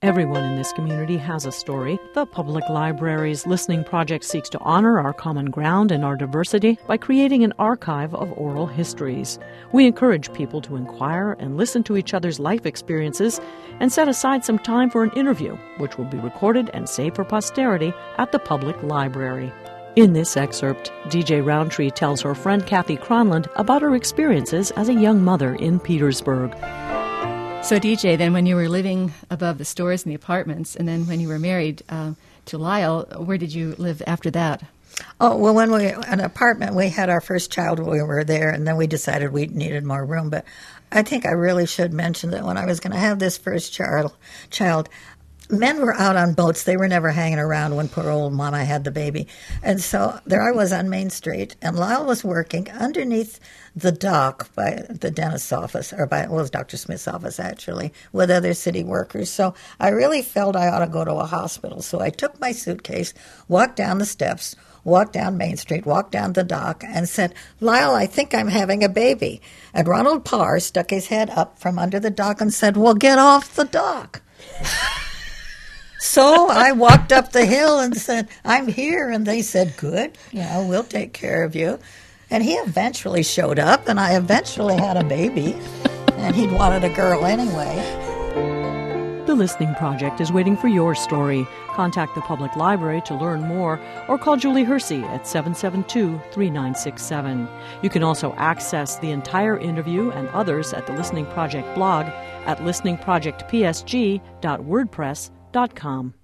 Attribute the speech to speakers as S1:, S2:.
S1: Everyone in this community has a story. The Public Library's Listening Project seeks to honor our common ground and our diversity by creating an archive of oral histories. We encourage people to inquire and listen to each other's life experiences and set aside some time for an interview, which will be recorded and saved for posterity at the Public Library. In this excerpt, DJ Roundtree tells her friend Kathy Cronland about her experiences as a young mother in Petersburg.
S2: So, DJ, then when you were living above the stores and the apartments, and then when you were married to Lyle, where did you live after that?
S3: Oh, well, when we were in an apartment, we had our first child when we were there, and then we decided we needed more room. But I think I really should mention that when I was going to have this first child, men were out on boats. They were never hanging around when poor old Mama had the baby. And so there I was on Main Street, and Lyle was working underneath the dock by the dentist's office, it was Dr. Smith's office, actually, with other city workers. So I really felt I ought to go to a hospital. So I took my suitcase, walked down the steps, walked down Main Street, walked down the dock, and said, "Lyle, I think I'm having a baby." And Ronald Parr stuck his head up from under the dock and said, "Well, get off the dock." So I walked up the hill and said, "I'm here." And they said, "Good, we'll take care of you." And he eventually showed up, and I eventually had a baby. And he'd wanted a girl anyway.
S1: The Listening Project is waiting for your story. Contact the Public Library to learn more or call Julie Hersey at 772-3967. You can also access the entire interview and others at the Listening Project blog at listeningprojectpsg.wordpress.com.